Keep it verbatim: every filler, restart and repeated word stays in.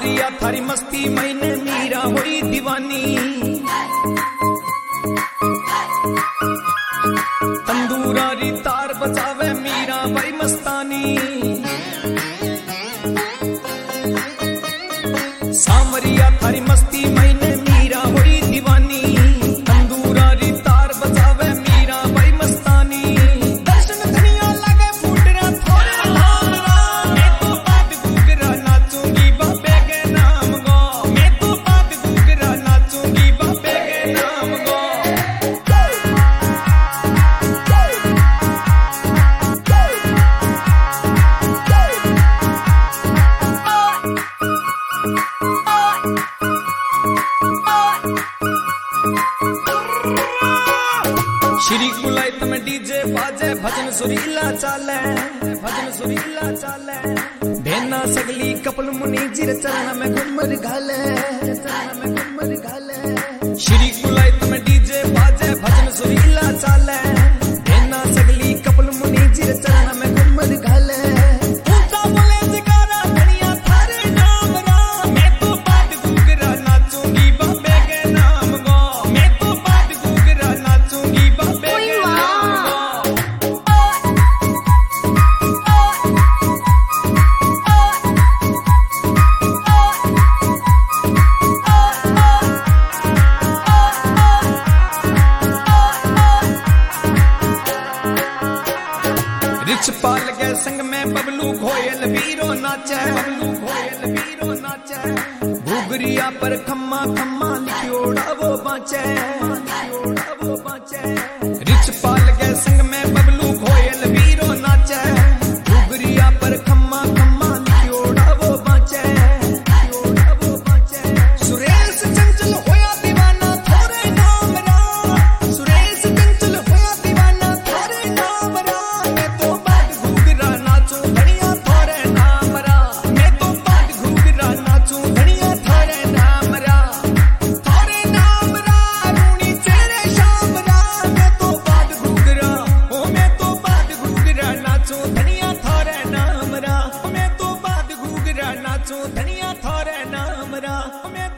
सामरिया थारी मस्ती मैंने मीरा हुई दीवानी। तंदूरा री तार बजावे मीरा भाई मस्तानी। सामरिया थारी मस्ती मैंने मीरा हुई दीवानी। तंदूरा री तार बजावे मीरा भाई मस्तानी। दर्शन धनिया लगे फूटरा थोड़े धामरा। मैं तो बात गुगरा नाचूंगी बाबे के नाम गो। मैं तो बात गुगरा नाचूंगी बाबे के नाम गो। श्री कुलायत में डीजे बाजे भजन सुरीला चाले। भजन सुरीला चाले भेना सगली कपल मुनि जिर चरण में घुमर घाले। चरण में घुमर घाले। श्री कुलायत में डीजे बाजे भजन सुरीला चाले। भेना सगली कपल मुनि जिर चरण में घुमर घाले। ऊंचा बोले जगारा धनिया थारे नाम रा। मैं तो बात गुगरा नाचूंगी बाबे के नाम गो। मैं तो बात गुगरा नाचूंगी बाबे के नाम गो। रिछपाल के संग में बबलू घोयल वीरो नाचे। बबलू घोयल वीरो नाचे। घुघरिया पर खम्मा खम्मा लिखियोड़ा वो बाँचे। लिखियोड़ा वो बाँचे। रिछपाल के संग में बबलू घोयल वीरो नाचे। घुघरिया पर खम्मा खम्मा लिखियोड़ा वो बाँचे। लिखियोड़ा वो बाँचे। सुरेश चंचल होया दीवाना थोरे नाम रा। सुरेश चंचल होया दीवाना थोरे नाम रा। मैं तो बात घुघरा नाचूं धनिया थोरे नाम रा। मैं तो बात घुघरा नाचूं धनिया थोरे नाम रा। थोरे नाम रा रूणी तेरे शाम रा। मैं तो बात घुघरा ओ मैं तो बात घुघरा नाचूं धनिया थोरे नाम रा। मैं तो बात घुघरा नाचूं धनिया थोरे नाम रा। मैं